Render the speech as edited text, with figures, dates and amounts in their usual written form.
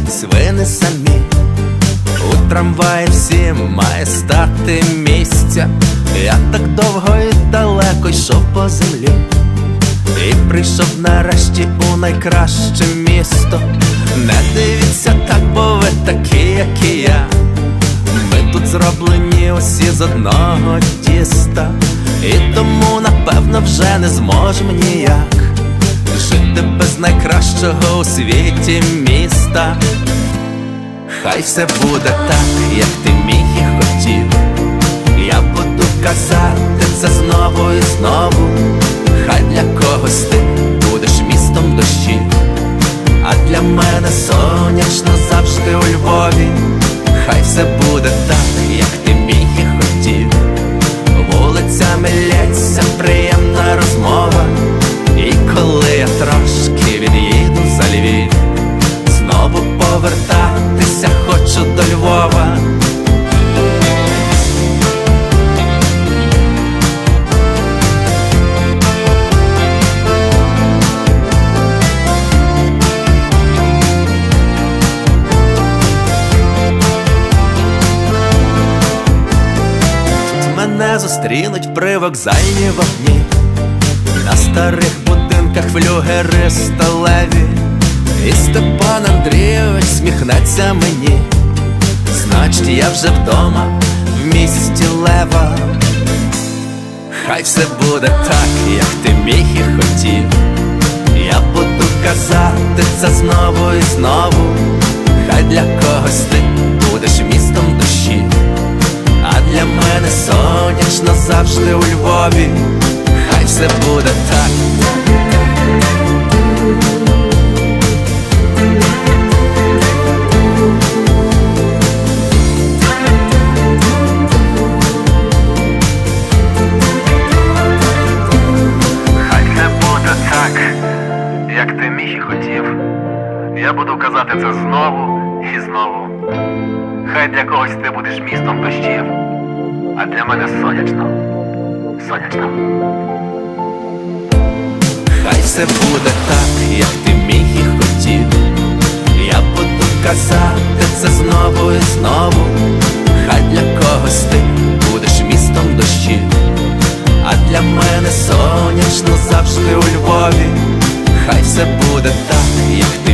зупинитесь ви не самі. У трамваї всім має стати місця. Я так довго і далеко йшов по землі, і прийшов нарешті у найкраще місто. Не дивіться так, бо ви такі, як і я. Ми тут зроблені усі з одного тіста, і тому, напевно, вже не зможемо ніяк жити без найкращого у світі міста. Хай все буде так, як ти міг і хотів. Я буду казати це знову і знову. Хай для когось ти будеш містом дощів, а для мене сонячно завжди у Львові. Хай все буде так, як ти міг і хотів. Вулицями лється приємна розмова, і коли я трошки від'їду за Львів, знову повертатися хочу до Львова. Мене зустрінуть при вокзальні вогні, на старих будинках флюгери сталеві, і Степан Андрійович сміхнеться мені. Значить, я вже вдома, в місті Лева. Хай все буде так, як ти міг і хотів. Я буду казати це знову і знову. Хай для когось ти будеш містом дощів, а для мене сонячно завжди у Львові. Хай все буде так. Хай все буде так, як ти міг і хотів. Я буду казати це знову і знову. Хай для когось ти будеш містом дощів, а для мене сонячно, сонячно. Хай все буде так, як ти міг і хотів. Я буду казати це знову і знову. Хай для когось ти будеш містом дощів, а для мене сонячно завжди у Львові. Хай все буде так, як ти